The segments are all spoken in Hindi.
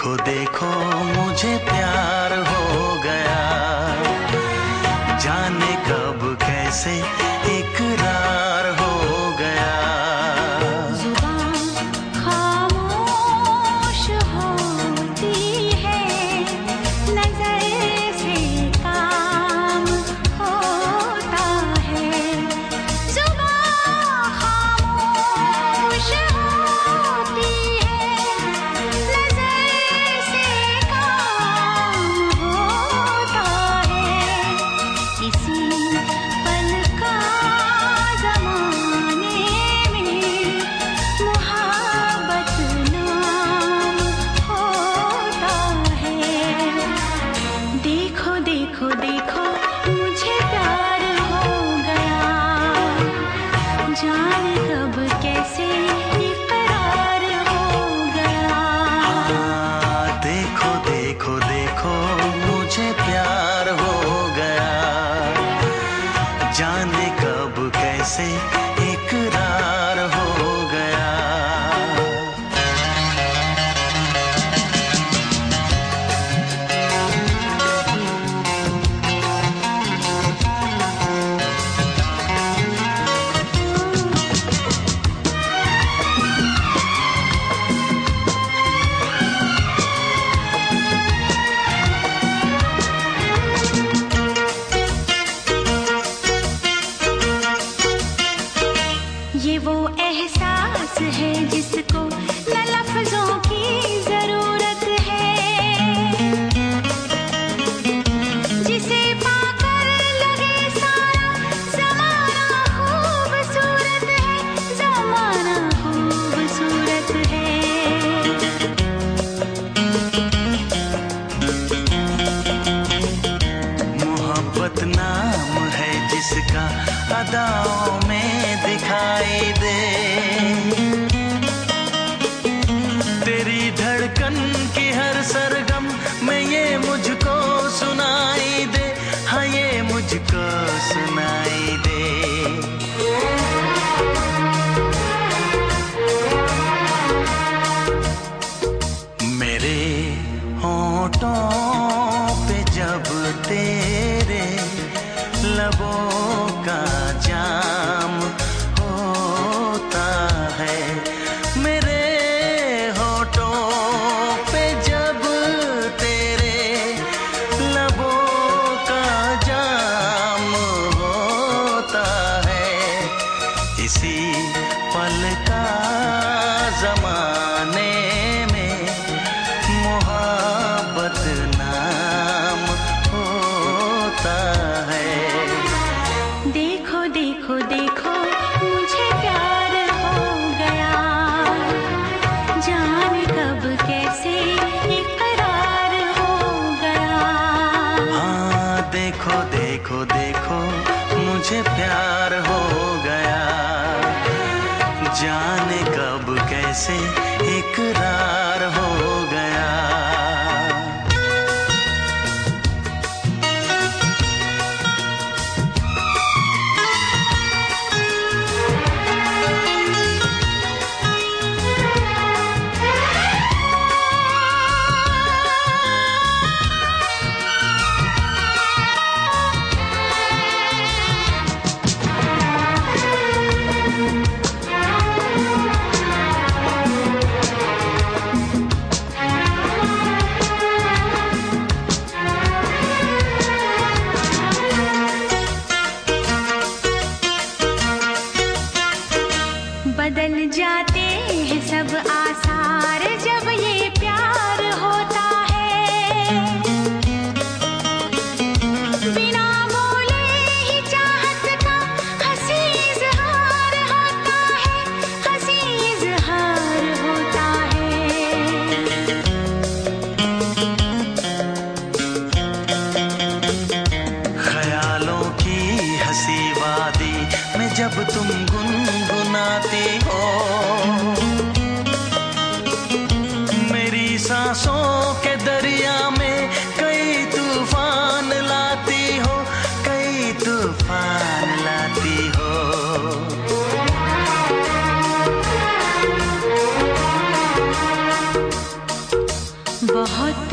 देखो देखो मुझे प्यार हो गया, जाने कब कैसे इकरार हो गया। जुबान खामोश होती है, नजर से काम होता है। जुबान खामोश होती है, नजर से काम होता है। इसी पल का ज़माने में मुहब्बत नाम होता है। देखो देखो देखो मुझे प्यार हो गया, जाने कब कैसे इकरार हो गया। हाँ, देखो देखो देखो मुझे प्यार हो गया, जाने कब कैसे इकरार हो गया। ये वो एहसास है जिसको न लफ्जों की जरूरत है, जिसे पाकर लगे सारा ज़माना खूबसूरत है, ज़माना खूबसूरत है। मोहब्बत नाम है जिसका अदाओं में दिखाई दे, तेरी धड़कन की हर सरगम में ये मुझको सुनाई दे, हाँ ये मुझको सुनाई दे। मेरे होठों पे जब तेरे लबों का जाम होता है, मेरे होठों पे जब तेरे लबों का जाम होता है, इसी पल का ज़माने में मोहब्बत नाम होता है। देखो देखो देखो मुझे प्यार हो गया, जाने कब कैसे इकरार हो गया। हाँ, देखो देखो देखो मुझे प्यार हो गया, जाने कब कैसे इकरार हो गया। बदल जाते हैं सब आसार जब ये प्यार होता है, बिना बोले ही चाहत का हंसी इज़हार होता है, हंसी इज़हार होता है। ख्यालों की हंसी वादी में जब तुम गुनगुनाती हो, मेरी सांसों के दरिया में कई तूफान लाती हो, कई तूफान लाती हो। बहुत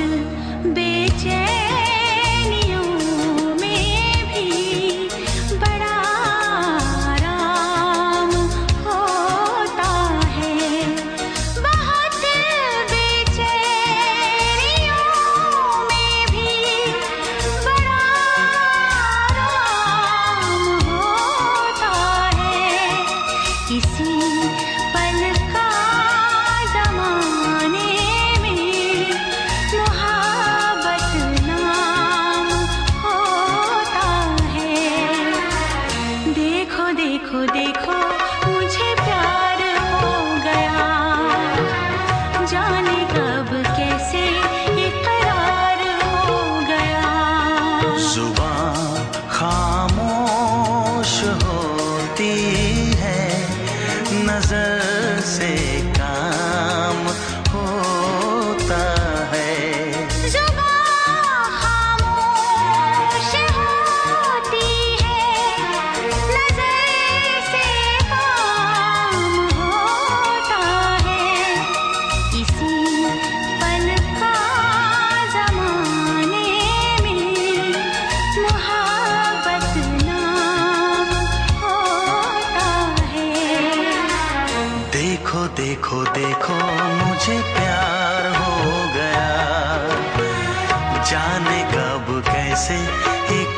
बेचैनियों में भी बड़ा आराम होता है। बहुत बेचैनियों में भी बड़ा आराम होता है। इसी पल का ज़माने में मोहब्बत नाम होता है। देखो देखो देखो मुझे प्यार हो गया, जाने कब कैसे इकरार हो गया। जुबां खामोश होती है, नजर से काम होता है। जुबां खामोश होती है, नजर से काम होता है। इसी पल का ज़माने में मोहब्बत नाम होता है। देखो देखो देखो मुझे प्यार हो गया, जाने कब कैसे